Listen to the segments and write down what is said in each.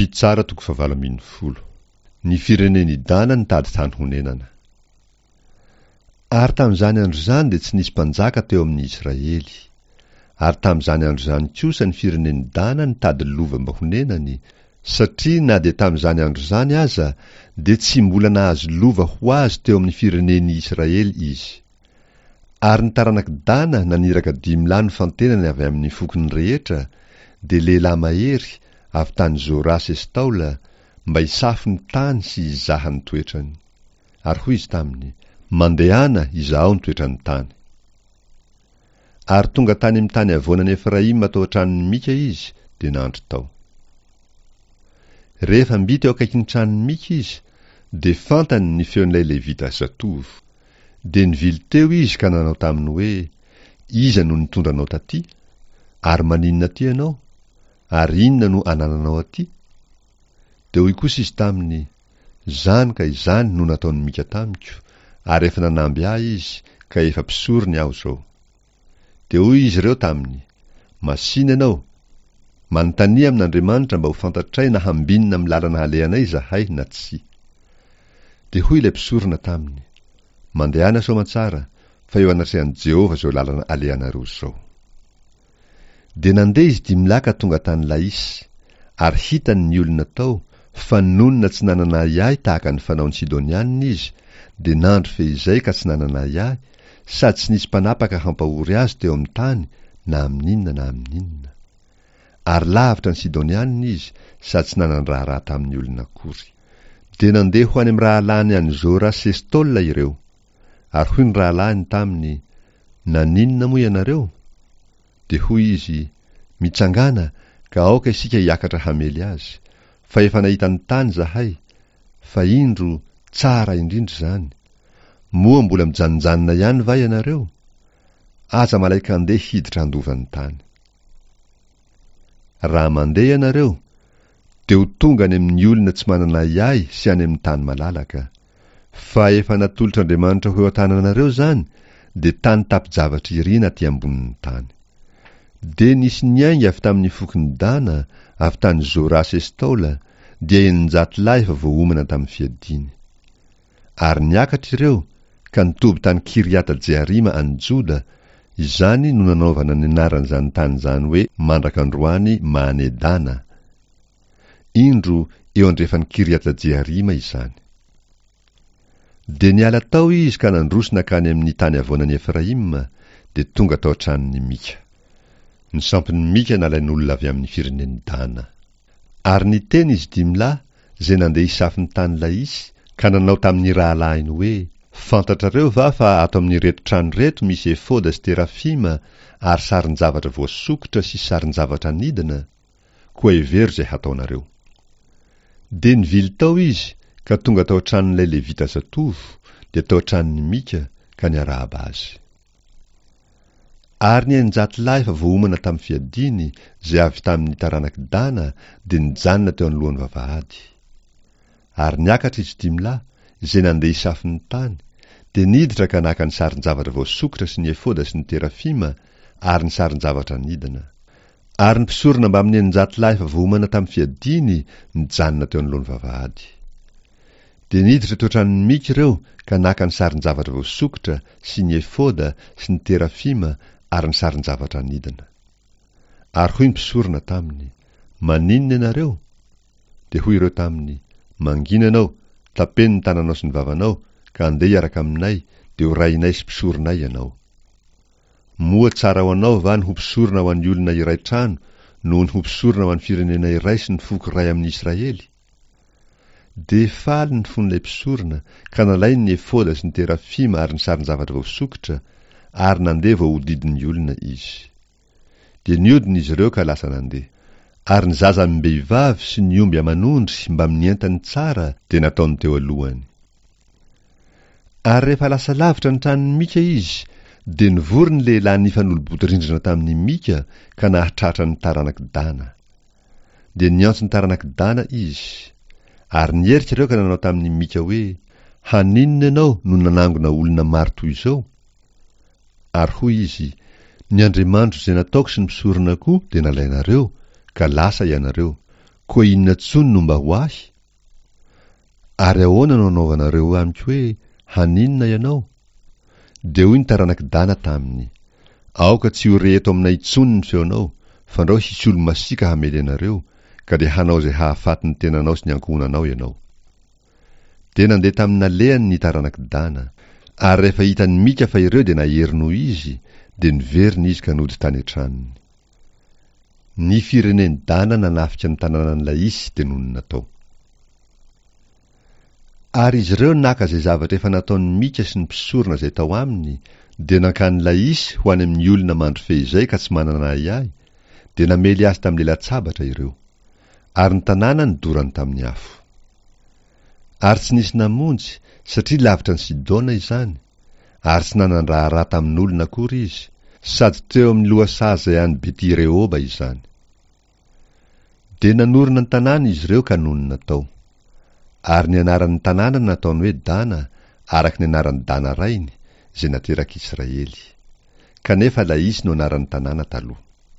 Pitsara 8:10. Ny fireneny Dana nitady tany honenana. Ary tamin'izany andro izany dia tsy nisy mpanjaka teo amin'ny Israely. Ary tamin'izany andro izany kosa ny fireneny Dana nitady lova mba honenany, satria na dia tamin'izany andro izany aza dia tsy mbola nahazo lova ho azy teo amin'ny fireneny Israely izy. Ary ny taranak' Dana naniraka 5,000 fantenany avy amin'ny fokony rehetra, dia lehilahy mahery avy tany Zora sy Estaola mba hisafy ny tany sy hizaha ny toetrany. Ary hoy izy taminy, mandehana izaho ny toetrany tany. Ary tonga tany amin'ny tany avoanan'ny Efraima tao an-tranon'ny Mika izy, dia nandry tao. Rehefa mbita eo akaikin'ny tranon'ny Mika izy, dia fantany ny feon'ilay Levita zatovo. Dia nivily teo izy ka nanao taminy hoe, iza no nitondranao taty? Ary maninona aty ianao? Ary inona no anananao aty? Dia hoy kosa izy taminy, izany ka izany no nataon'ny Mika tamiko, ary efa nanamby ahy izy, ka efa mpisorony aho zao. Dia hoy izy ireo taminy, masina ianao, manontania amin'Andriamanitra mba ho fantatray na hambinina amin'ny lalana alehanay zahay na tsy. Dia hoy ilay mpisorona taminy, mandehana soamantsara, fa eo anatrehan'i Jehova zao lalana alehanareo zao. Dia nandeha izy 5 ka tonga tany Laisy, ary hitany ny olona tao, fa nonona tsy nanana iay tahaka ny fanaon'ny Sidonianina izy, dia nandro fehizay ka tsy nanana iay, sady tsy nisy mpanapaka hampahory azy teo amin'ny tany, na amin'inona na amin'inona. Ary lavitra ny Sidonianina izy, sady tsy nanan-draharaha tamin'ny olona akory. Dia nandeha ho any amin'ny rahalahiny any Zora sy Estaola ireo. Ary hoy ny rahalahiny taminy, naninona moa ianareo? Dia hoy izy, mitsangana ka aoka isika hiakatra hamely azy, fa efa nahita ny tany zahay, fa indro tsara indrindra zany. Moa mbola mijanonjanona ihany va ianareo? Aza malaika andeha hiditra handovan'ny tany. Raha mandeha ianareo, dia ho tonga any amin'ny olona tsy manana iay sy any amin'ny tany malalaka. Fa efa natolotr'Andriamanitra ho eo an-tananareo zany, dia tany tapijavatra irina aty ambonin'ny tany. Dia nisy niainga avy tamin'ny fokony Dana, avy tany Zora sy Estaola, dia 900 lahy efa voaomana tamin'ny fiadiny. Ary niakatra ireo, ka nitoby tany Kiriata Jearima any Joda, izany no nanaovana ny anaran'izany tany zany hoe mandrak'androany Manedana. Indro eo andrefan'ny Kiriata Jearima izany. Dia niala tao izy ka nandrosona kany amin'ny tany avoanan'ny Efraima, dia tonga tao an-tranon'ny Mika. Ny sampin'ny Mika nalain'olona avy amin'ny fireneny Dana. Ary niteny izy 5 lahy, zay nandeha hisafy ny tany Laisy, ka nanao tamin'ny rahalahiny hoe, fantatrareo va fa ato amin'ny reto trano reto misy efoda sy terafima, ary sarin-javatra voasokotra sy sarin-javatra nidina, koa hevery zay hataonareo. Dia nivily tao izy, ka tonga tao an-tranon'ilay Levita zatovo, dia tao an-tranon'ny Mika, ka niarahaba azy. Ary ny 900 lahy efa voaomana tamin'ny fiadiny, zay avy tamin'ny taranak' Dana, dia nijanona teo anoloan'ny vavahady. Ary niakatra izy 5 lahy, zay nandeha hisafy ny tany, dia niditra ka naka ny sarin-javatra voasokotra sy ny efoda sy ny terafima, ary ny sarin-javatra nidina. Ary ny mpisorona mba amin'ny 900 lahy efa voaomana tamin'ny fiadiny, nijanona teo anoloan'ny vavahady. Dia niditra teo an-tranon'ny Mika ireo, ka naka ny sarin-javatra voasokotra sy ny efoda sy ny terafima, ary ny sarin-javatra nidina. Ary hoy ny mpisorona taminy, maninona ianareo? Dia hoy ireo taminy, mangina ianao, tapeny ny tananao sy ny vavanao, ka andeha hiaraka aminay, dia ho rainay sy mpisoronay ianao. Moa tsara ho anao va ny ho mpisorona ho an'ny olona iray trano, noho ny ho mpisorona ho an'ny firenena iray sy ny foko iray amin'ny Israely? Dia faly ny fon'ilay mpisorona, ka nalainy ny efoda sy ny terafima ary ny sarin-javatra voasokotra, ary nandeha voahodidin'ny olona izy. Dia niodina izy ireo ka lasa nandeha. Ary ny zaza mbehivavy sy ny omby aman'ondry mba amin'ny entany tsara, dia nataony teo alohany. Ary rehefa lasa lavitra ny tranon'ny Mika izy, dia nivory ny lehilahy nifanolo-bodirindrina tamin'ny Mika, ka nahatratra ny taranak' Dana. Dia niantso ny taranak' Dana izy. Ary nierika ireo ka nanao tamin'ny Mika hoe, haninona ianao no nanangona olona maro toy izao? Ary hoy izy, ny Andriamanitra zay nataoko sy ny mpisorona koa dia nalainareo, ka lasa ianareo, koa inona tsony no mba ho ahy? Ary ahoana no anaovanareo amiko hoe haninona ianao? Dia hoy ny taranaky dana taminy: aoka tsy ho reheto aminay intsony ny feonao, fandrao hisy olo masika hamely anareo, ka dia hanao izay hahafaty ny tenanao sy ny ankohonanao ianao. Dia nandeha tamina lehany ny taranaky dana, ary rehefa hitany mika fa ireo dia nahery noho izy, dia niveriny izy ka nody tany an-tranony. Ny fireneny dana nanafika ny tanànan'ny Laisy dia noho ny natao. Ary izy ireo naka izay zavatra efa nataon'ny mika sy ny mpisorona izay tao aminy, dia nankany Laisy ho any amin'ny olona mandro fehizay ka tsy manana ahiahy, dia namely azy tamin'ny latsabatra ireo, ary ny tanàna nidorany tamin'ny afo. Ary tsy nisy namonjy satria lavitra ny Sidona izany, ary tsy nanandraharaha tamin'olona akory izy, sady teo amin'ny lohasaza ihany Betirehoba izany. Dia nanorina ny tanàna izy ireo ka noho ny natao. Ary ny anaran'ny tanàna nataony hoe Dana, araka ny anaran'ny dana rainy, izay nateraka Israely. Kanefa Laisy no anaran'ny tanàna taloha.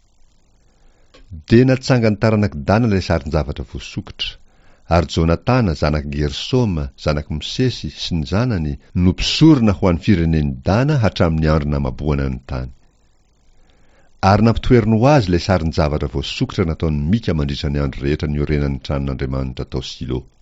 Dia natsanga ny taranaky dana ilay sarin-javatra voasokitra, ary Jonatana, zanaky Gersoma, zanaky Mosesy sy ny zanany, no mpisorona ho an'ny fireneny dana hatramin'ny andro namaboana ny tany. Ary nampitoeriny ho azy ilay sarin-javatra voasokitra nataon'ny mika mandritra ny andro rehetra niorenan'ny tranon'Andriamanitra tao Silo.